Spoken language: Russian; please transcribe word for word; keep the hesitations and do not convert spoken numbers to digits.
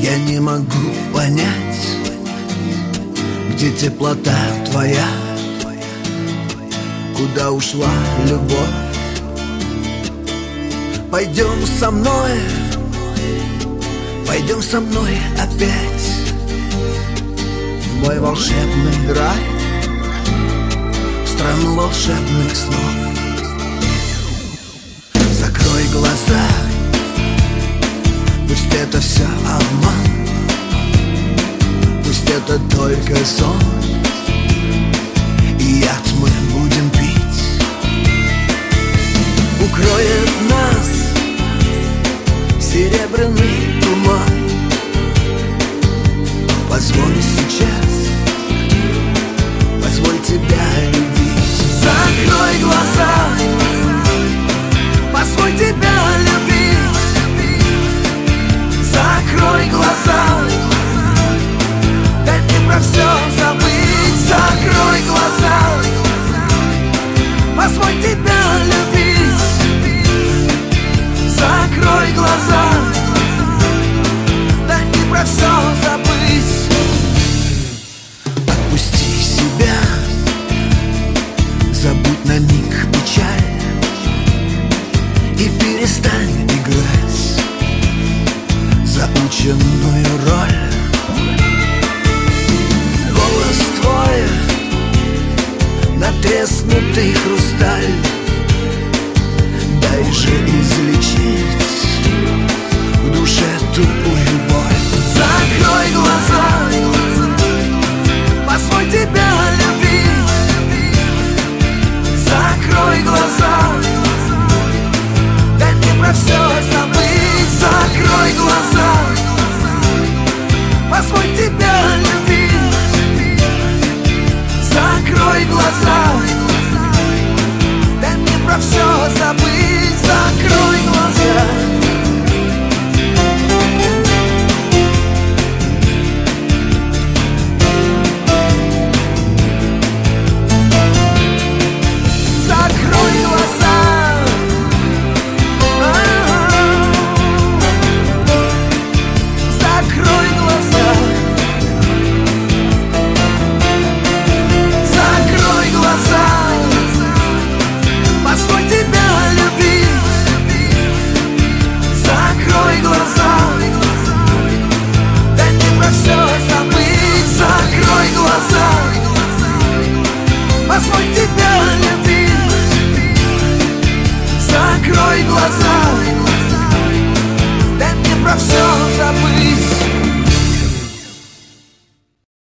Я не могу понять, где теплота твоя, куда ушла любовь. Пойдем со мной, пойдем со мной опять в мой волшебный рай, в страну волшебных снов. Закрой глаза, пусть это все обман, пусть это только сон, и яд мы будем пить. Укроет нас серебряный туман. Позволь сейчас, позволь тебя любить. Закрой глаза, позволь тебя любить. Закрой глаза, дай мне про все забыть. Закрой глаза, позволь тебя любить. Закрой глаза, дай мне про все забыть. Отпусти себя, забудь на миг печаль и перестань играть заученную роль. Голос твой, натреснутый хрусталь, дай жить